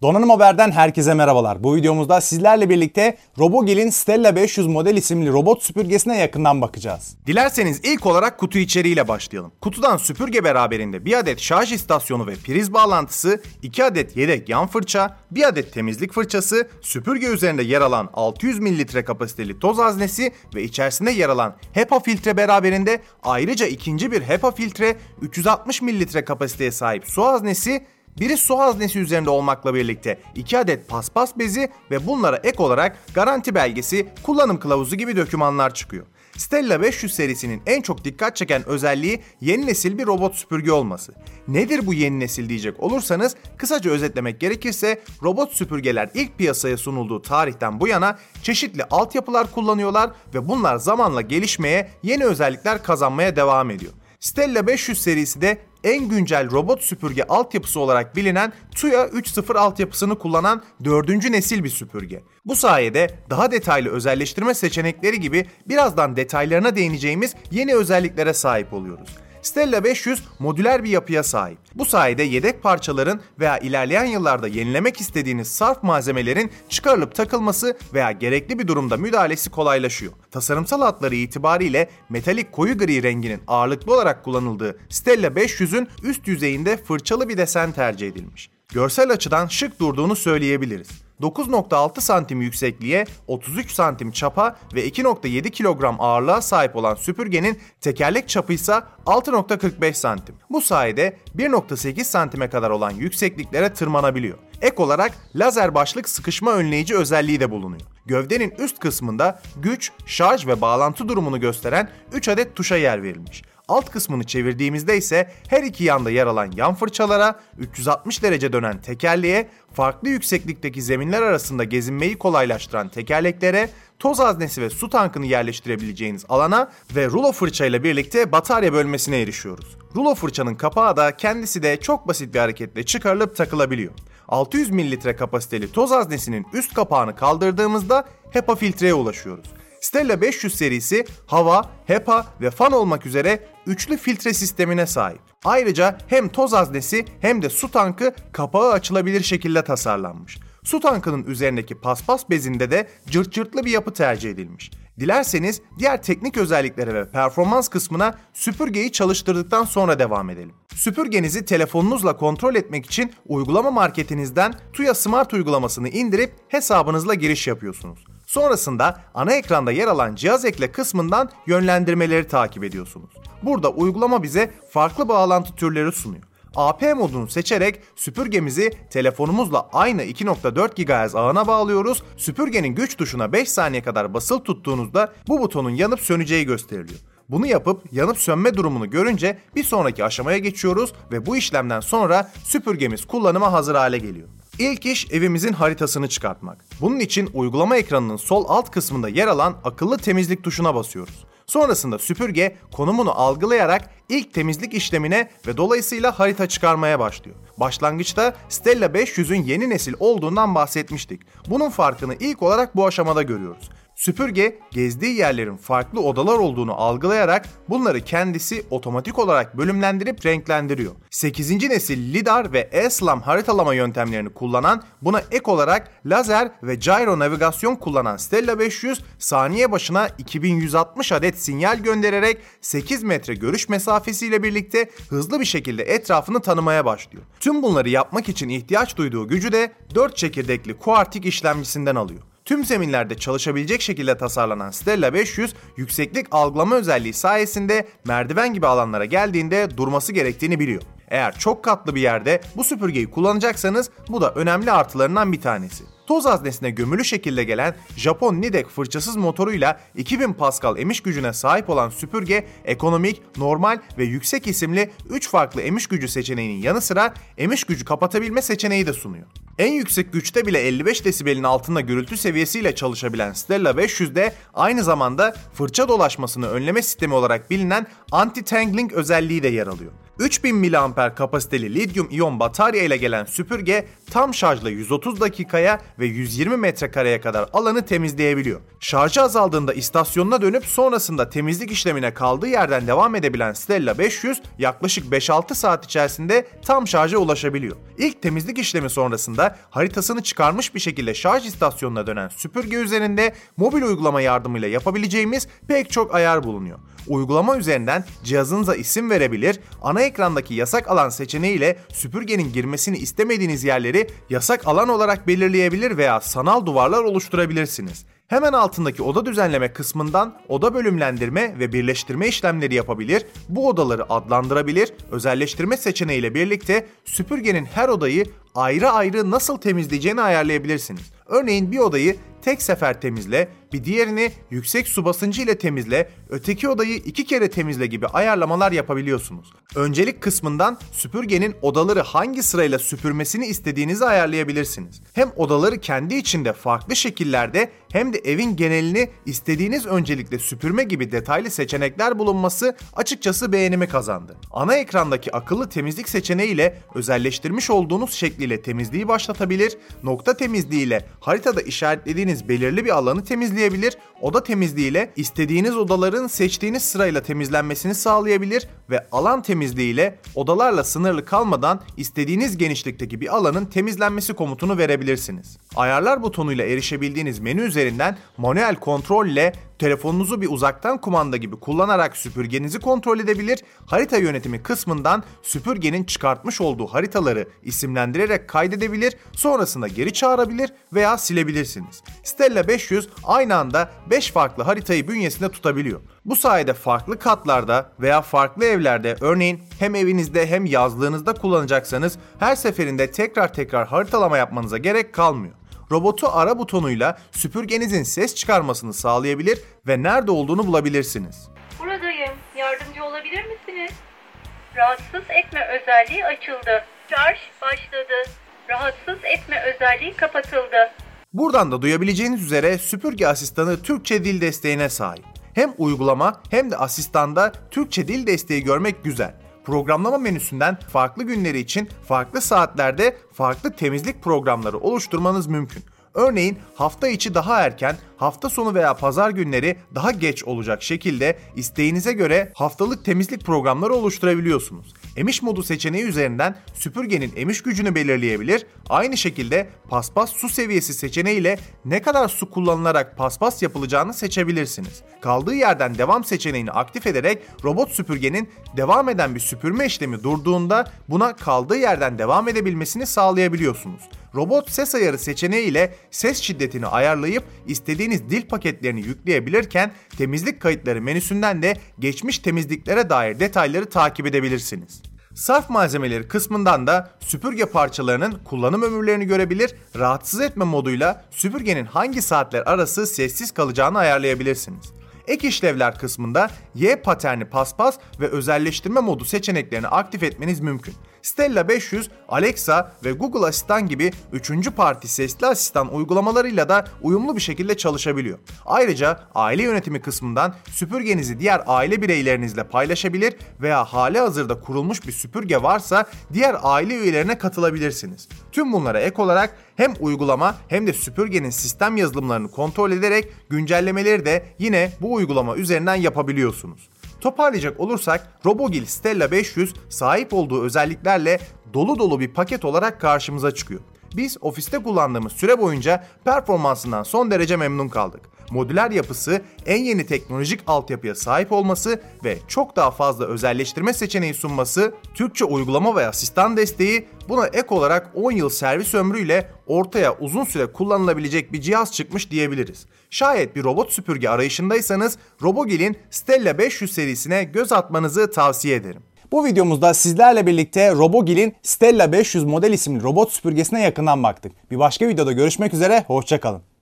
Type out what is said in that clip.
Donanım Haber'den herkese merhabalar. Bu videomuzda sizlerle birlikte Robogil'in Stella 500 model isimli robot süpürgesine yakından bakacağız. Dilerseniz ilk olarak kutu içeriğiyle başlayalım. Kutudan süpürge beraberinde bir adet şarj istasyonu ve priz bağlantısı, 2 adet yedek yan fırça, 1 adet temizlik fırçası, süpürge üzerinde yer alan 600 ml kapasiteli toz haznesi ve içerisinde yer alan HEPA filtre beraberinde ayrıca ikinci bir HEPA filtre, 360 ml kapasiteye sahip su haznesi, biri su haznesi üzerinde olmakla birlikte 2 adet paspas bezi ve bunlara ek olarak garanti belgesi, kullanım kılavuzu gibi dokümanlar çıkıyor. Stella 500 serisinin en çok dikkat çeken özelliği yeni nesil bir robot süpürge olması. Nedir bu yeni nesil diyecek olursanız, kısaca özetlemek gerekirse robot süpürgeler ilk piyasaya sunulduğu tarihten bu yana çeşitli altyapılar kullanıyorlar ve bunlar zamanla gelişmeye, yeni özellikler kazanmaya devam ediyor. Stella 500 serisi de en güncel robot süpürge altyapısı olarak bilinen TUYA 3.0 altyapısını kullanan 4. nesil bir süpürge. Bu sayede daha detaylı özelleştirme seçenekleri gibi birazdan detaylarına değineceğimiz yeni özelliklere sahip oluyoruz. Stella 500 modüler bir yapıya sahip. Bu sayede yedek parçaların veya ilerleyen yıllarda yenilemek istediğiniz sarf malzemelerin çıkarılıp takılması veya gerekli bir durumda müdahalesi kolaylaşıyor. Tasarımsal hatları itibariyle metalik koyu gri renginin ağırlıklı olarak kullanıldığı Stella 500'ün üst yüzeyinde fırçalı bir desen tercih edilmiş. Görsel açıdan şık durduğunu söyleyebiliriz. 9.6 santim yüksekliğe, 33 santim çapa ve 2.7 kilogram ağırlığa sahip olan süpürgenin tekerlek çapı ise 6.45 santim. Bu sayede 1.8 santime kadar olan yüksekliklere tırmanabiliyor. Ek olarak lazer başlık sıkışma önleyici özelliği de bulunuyor. Gövdenin üst kısmında güç, şarj ve bağlantı durumunu gösteren 3 adet tuşa yer verilmiş. Alt kısmını çevirdiğimizde ise her iki yanda yer alan yan fırçalara, 360 derece dönen tekerleğe, farklı yükseklikteki zeminler arasında gezinmeyi kolaylaştıran tekerleklere, toz haznesi ve su tankını yerleştirebileceğiniz alana ve rulo fırçayla birlikte batarya bölmesine erişiyoruz. Rulo fırçanın kapağı da kendisi de çok basit bir hareketle çıkarılıp takılabiliyor. 600 ml kapasiteli toz haznesinin üst kapağını kaldırdığımızda HEPA filtreye ulaşıyoruz. Stella 500 serisi hava, HEPA ve fan olmak üzere üçlü filtre sistemine sahip. Ayrıca hem toz haznesi hem de su tankı kapağı açılabilir şekilde tasarlanmış. Su tankının üzerindeki paspas bezinde de cırt cırtlı bir yapı tercih edilmiş. Dilerseniz diğer teknik özelliklere ve performans kısmına süpürgeyi çalıştırdıktan sonra devam edelim. Süpürgenizi telefonunuzla kontrol etmek için uygulama marketinizden TUYA Smart uygulamasını indirip hesabınızla giriş yapıyorsunuz. Sonrasında ana ekranda yer alan cihaz ekle kısmından yönlendirmeleri takip ediyorsunuz. Burada uygulama bize farklı bağlantı türleri sunuyor. AP modunu seçerek süpürgemizi telefonumuzla aynı 2.4 GHz ağına bağlıyoruz. Süpürgenin güç tuşuna 5 saniye kadar basılı tuttuğunuzda bu butonun yanıp söneceği gösteriliyor. Bunu yapıp yanıp sönme durumunu görünce bir sonraki aşamaya geçiyoruz ve bu işlemden sonra süpürgemiz kullanıma hazır hale geliyor. İlk iş evimizin haritasını çıkartmak. Bunun için uygulama ekranının sol alt kısmında yer alan akıllı temizlik tuşuna basıyoruz. Sonrasında süpürge konumunu algılayarak ilk temizlik işlemine ve dolayısıyla harita çıkarmaya başlıyor. Başlangıçta Stella 500'ün yeni nesil olduğundan bahsetmiştik. Bunun farkını ilk olarak bu aşamada görüyoruz. Süpürge gezdiği yerlerin farklı odalar olduğunu algılayarak bunları kendisi otomatik olarak bölümlendirip renklendiriyor. 8. nesil lidar ve e-slam haritalama yöntemlerini kullanan, buna ek olarak lazer ve gyro navigasyon kullanan Stella 500 saniye başına 2160 adet sinyal göndererek 8 metre görüş mesafesiyle birlikte hızlı bir şekilde etrafını tanımaya başlıyor. Tüm bunları yapmak için ihtiyaç duyduğu gücü de 4 çekirdekli Quartic işlemcisinden alıyor. Tüm zeminlerde çalışabilecek şekilde tasarlanan Stella 500, yükseklik algılama özelliği sayesinde merdiven gibi alanlara geldiğinde durması gerektiğini biliyor. Eğer çok katlı bir yerde bu süpürgeyi kullanacaksanız bu da önemli artılarından bir tanesi. Toz haznesine gömülü şekilde gelen Japon Nidec fırçasız motoruyla 2000 Pascal emiş gücüne sahip olan süpürge, ekonomik, normal ve yüksek isimli 3 farklı emiş gücü seçeneğinin yanı sıra emiş gücü kapatabilme seçeneği de sunuyor. En yüksek güçte bile 55 desibelin altında gürültü seviyesiyle çalışabilen Stella 500'de aynı zamanda fırça dolaşmasını önleme sistemi olarak bilinen anti-tangling özelliği de yer alıyor. 3000 mAh kapasiteli lityum iyon batarya ile gelen süpürge tam şarjla 130 dakikaya ve 120 metrekareye kadar alanı temizleyebiliyor. Şarjı azaldığında istasyonuna dönüp sonrasında temizlik işlemine kaldığı yerden devam edebilen Stella 500 yaklaşık 5-6 saat içerisinde tam şarja ulaşabiliyor. İlk temizlik işlemi sonrasında haritasını çıkarmış bir şekilde şarj istasyonuna dönen süpürge üzerinde mobil uygulama yardımıyla yapabileceğimiz pek çok ayar bulunuyor. Uygulama üzerinden cihazınıza isim verebilir, ana ekrandaki yasak alan seçeneğiyle süpürgenin girmesini istemediğiniz yerleri yasak alan olarak belirleyebilir veya sanal duvarlar oluşturabilirsiniz. Hemen altındaki oda düzenleme kısmından oda bölümlendirme ve birleştirme işlemleri yapabilir, bu odaları adlandırabilir, özelleştirme seçeneğiyle birlikte süpürgenin her odayı ayrı ayrı nasıl temizleyeceğini ayarlayabilirsiniz. Örneğin bir odayı tek sefer temizle, bir diğerini yüksek su basıncı ile temizle, öteki odayı 2 kere temizle gibi ayarlamalar yapabiliyorsunuz. Öncelik kısmından süpürgenin odaları hangi sırayla süpürmesini istediğinizi ayarlayabilirsiniz. Hem odaları kendi içinde farklı şekillerde hem de evin genelini istediğiniz öncelikle süpürme gibi detaylı seçenekler bulunması açıkçası beğenimi kazandı. Ana ekrandaki akıllı temizlik seçeneğiyle özelleştirmiş olduğunuz şekliyle temizliği başlatabilir, nokta temizliğiyle haritada işaretlediğiniz belirli bir alanı temizleyebilir, oda temizliğiyle istediğiniz odaların seçtiğiniz sırayla temizlenmesini sağlayabilir ve alan temizliğiyle odalarla sınırlı kalmadan istediğiniz genişlikteki bir alanın temizlenmesi komutunu verebilirsiniz. Ayarlar butonuyla erişebildiğiniz menü üzerinden manuel kontrol ile telefonunuzu bir uzaktan kumanda gibi kullanarak süpürgenizi kontrol edebilir, harita yönetimi kısmından süpürgenin çıkartmış olduğu haritaları isimlendirerek kaydedebilir, sonrasında geri çağırabilir veya silebilirsiniz. Stella 500 aynı anda 5 farklı haritayı bünyesinde tutabiliyor. Bu sayede farklı katlarda veya farklı evlerde, örneğin hem evinizde hem yazlığınızda kullanacaksanız her seferinde tekrar haritalama yapmanıza gerek kalmıyor. Robotu ara butonuyla süpürgenizin ses çıkarmasını sağlayabilir ve nerede olduğunu bulabilirsiniz. Buradayım. Yardımcı olabilir misiniz? Rahatsız etme özelliği açıldı. Şarj başladı. Rahatsız etme özelliği kapatıldı. Buradan da duyabileceğiniz üzere süpürge asistanı Türkçe dil desteğine sahip. Hem uygulama hem de asistanda Türkçe dil desteği görmek güzel. Programlama menüsünden farklı günleri için farklı saatlerde farklı temizlik programları oluşturmanız mümkün. Örneğin hafta içi daha erken, hafta sonu veya pazar günleri daha geç olacak şekilde isteğinize göre haftalık temizlik programları oluşturabiliyorsunuz. Emiş modu seçeneği üzerinden süpürgenin emiş gücünü belirleyebilir, aynı şekilde paspas su seviyesi seçeneğiyle ne kadar su kullanılarak paspas yapılacağını seçebilirsiniz. Kaldığı yerden devam seçeneğini aktif ederek robot süpürgenin devam eden bir süpürme işlemi durduğunda buna kaldığı yerden devam edebilmesini sağlayabiliyorsunuz. Robot ses ayarı seçeneği ile ses şiddetini ayarlayıp istediğiniz dil paketlerini yükleyebilirken temizlik kayıtları menüsünden de geçmiş temizliklere dair detayları takip edebilirsiniz. Sarf malzemeleri kısmından da süpürge parçalarının kullanım ömürlerini görebilir, rahatsız etme moduyla süpürgenin hangi saatler arası sessiz kalacağını ayarlayabilirsiniz. Ek işlevler kısmında Y paterni paspas ve özelleştirme modu seçeneklerini aktif etmeniz mümkün. Stella 500, Alexa ve Google Asistan gibi 3. parti sesli asistan uygulamalarıyla da uyumlu bir şekilde çalışabiliyor. Ayrıca aile yönetimi kısmından süpürgenizi diğer aile bireylerinizle paylaşabilir veya halihazırda kurulmuş bir süpürge varsa diğer aile üyelerine katılabilirsiniz. Tüm bunlara ek olarak hem uygulama hem de süpürgenin sistem yazılımlarını kontrol ederek güncellemeleri de yine bu uygulama üzerinden yapabiliyorsunuz. Toparlayacak olursak Robogil Stella 500 sahip olduğu özelliklerle dolu bir paket olarak karşımıza çıkıyor. Biz ofiste kullandığımız süre boyunca performansından son derece memnun kaldık. Modüler yapısı, en yeni teknolojik altyapıya sahip olması ve çok daha fazla özelleştirme seçeneği sunması, Türkçe uygulama ve asistan desteği, buna ek olarak 10 yıl servis ömrüyle ortaya uzun süre kullanılabilecek bir cihaz çıkmış diyebiliriz. Şayet bir robot süpürge arayışındaysanız Robogil'in Stella 500 serisine göz atmanızı tavsiye ederim. Bu videomuzda sizlerle birlikte Robogil'in Stella 500 model isimli robot süpürgesine yakından baktık. Bir başka videoda görüşmek üzere, hoşça kalın.